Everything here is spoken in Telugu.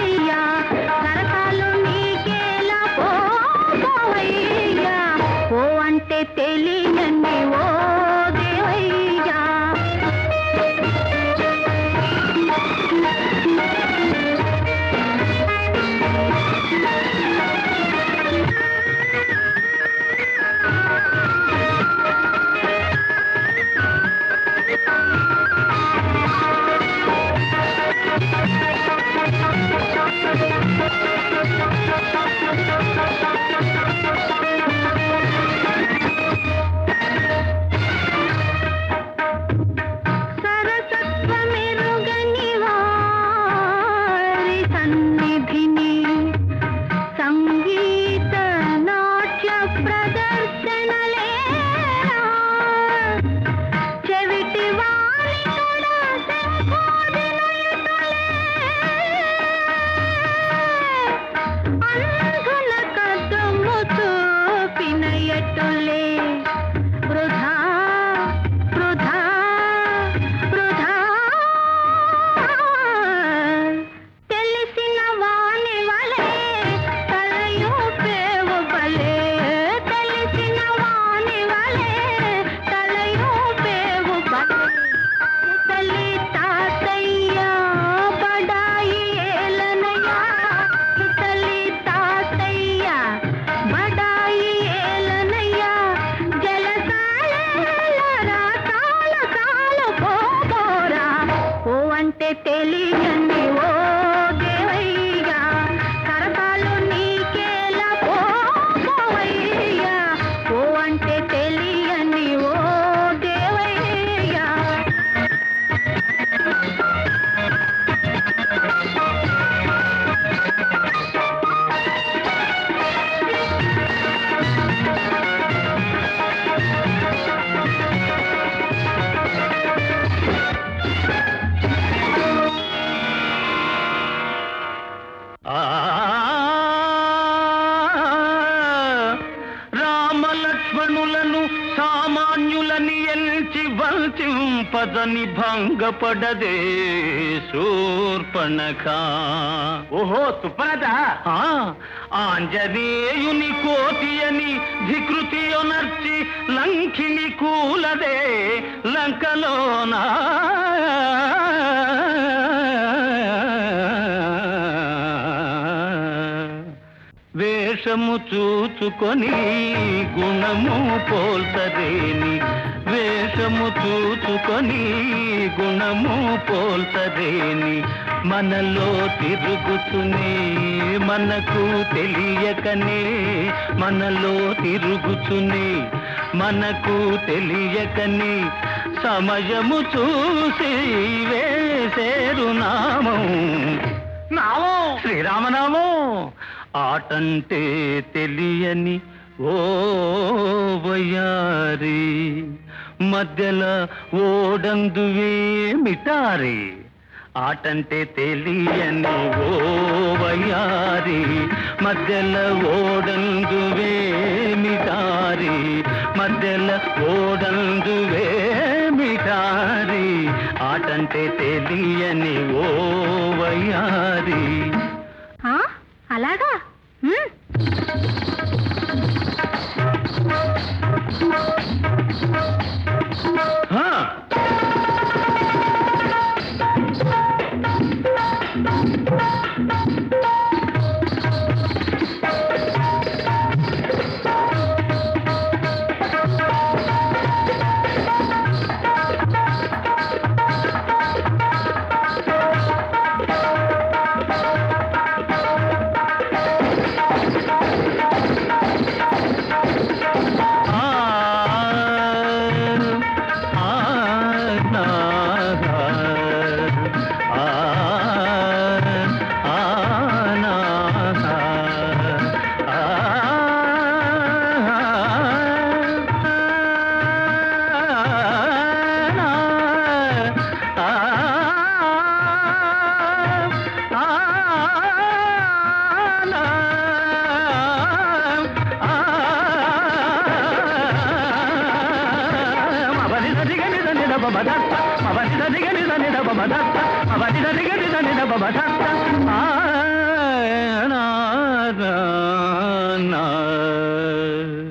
నరకాలు నీకేలా పోవయ్యా ఓ అంటే తెలియని ఓ దేవయ్యా సరసత్వమెరుగని వారి సన్నిధిని సంగీత నాట్య ప్రదర్శనలేనా చెవిటి వారి కూడా శంఖోదినయుతులే అంధుల కదము చూపినయటులే వృధా వృధా వృధా తెలిసిన వాని వలే తలయూపేవు బలే తెలిసిన వాని వలే తలయూపేవు బలే ముసలి తాతయ్య బడాయి ఏలనయ్య ముసలి తాతయ్య బడాయి ఏలనయ్య జలసాలేలరా కాల కాలు పోరా ఓ అంటే తెలియని ఓ దేవయ్యా కరకాలు నీకేలా పోవయ్యా ఓ అంటే తెలియని ఓ దేవయ్యా రామలక్ష్మణులను సామాన్యులని ఎంచి వంచింపదని భంగపడదే శూర్పణఖ ఓహో సుప్పనత ఆంజనేయుని కోతి అని ధికృతియొనర్చి లంకిని కూలదే లంకలోనా వేషము చూచుకొని గుణము పోల్తరేని వేషము చూచుకొని గుణము పోల్తరేని మనలో తిరుగుతునే మనకు తెలియకనే మనలో తిరుగుతునే మనకు తెలియకనే సమయము చూసి వేసేరు నామం శ్రీరామనామం ఆటంటే తెలియని ఓ వయారి మధ్యల ఓడందువే మిటారి ఆటంటే తెలియని ఓ వయారి మధ్యల ఓడందువే మిటారి మధ్యల ఓడందువే మిటారి ఆటంటే తెలియని ఓ వయారి అలాగా బబదత్త అవని దదిగని దని బబదత్త అవని దదిగని దని బబదత్త ఆ నా నా నా